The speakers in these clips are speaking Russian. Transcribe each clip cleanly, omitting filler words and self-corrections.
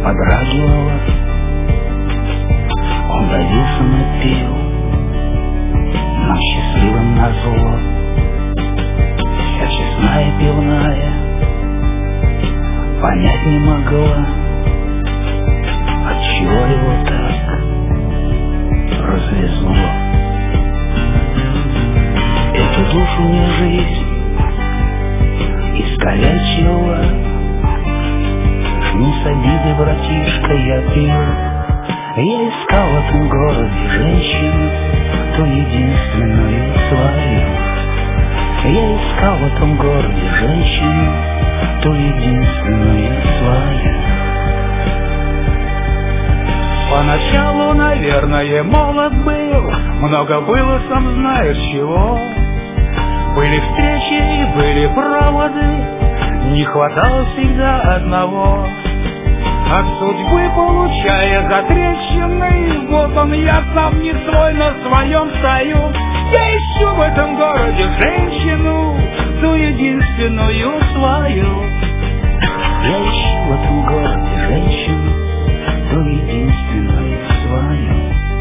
подрагивала. Он давился на пил, нам счастливым назло. Вся честная пивная понять не могла, отчего его так развезло. Эту душу не жизнь искалечила. Не с обиды, братишка, я пил. Я искал в этом городе женщину, ту единственную свою. Я искал в этом городе женщину, ту единственную свою. Поначалу, наверное, молод был, много было, сам знаешь чего. Были встречи и были проводы, не хватало всегда одного. От судьбы, получая затрещины, вот он, я сам не свой, на своем стою. Я ищу в этом городе женщину, ту единственную свою. Я ищу в этом городе женщину, ту единственную свою.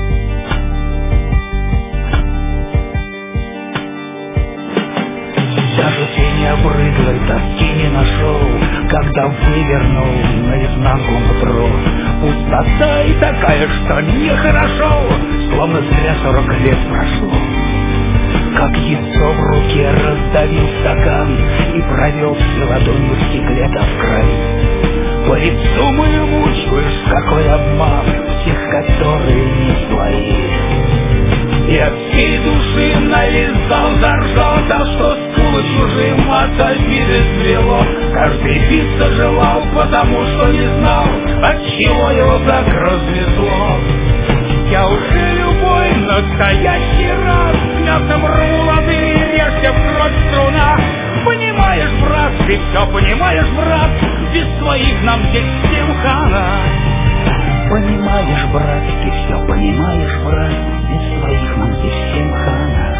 Даже тени обрыдлой тоски не нашел, когда вывернул наизнанку метро. Пустота и такая, что нехорошо, словно зря 40 лет прошло. Как яйцо в руке раздавил стакан и провел все ладонью стеклета в крови. По лицу моему чуешь, какой обман тех, которые не свои. И от всей души навязал, заржал, так что скулы чужим от обиды сбрело. Каждый биться желал, потому что не знал, от чего его так развезло. Я уже любой настоящий раз мясом рву лады и режься в кровь струна. Понимаешь, брат, ты все понимаешь, брат, без своих нам здесь всем хана. Понимаешь, брат, ты все понимаешь, брат, без своих нам здесь всем хана.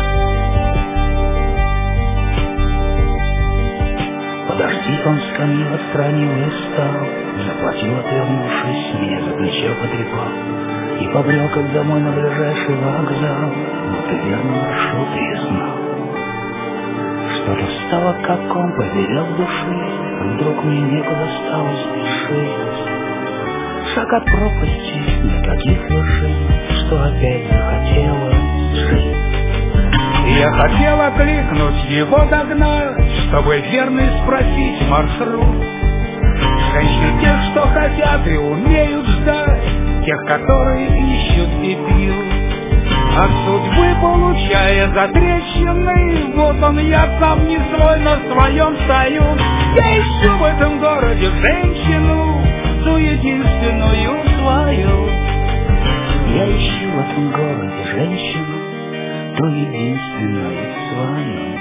Подожди, он скамью отстранил и встал, заплатил, отвернувшись, меня за плечо потрепал и побрел, как домой на ближайший вокзал. Вот и верный маршрут я знал. Что-то стало, как ком, поверил в души, вдруг мне некуда стало спешить. Шаг от пропасти, никаких вершин, что опять захотелось жить. Я хотел окликнуть его, догнать, чтобы верный спросить маршрут. Женщин тех, что хотят и умеют ждать, тех, которые ищут и пьют. От судьбы, получая затрещины, вот он, я сам не свой, на своем стою. Я ищу в этом городе женщину, ту единственную свою. Я ищу в этом городе женщину, ту единственную свою.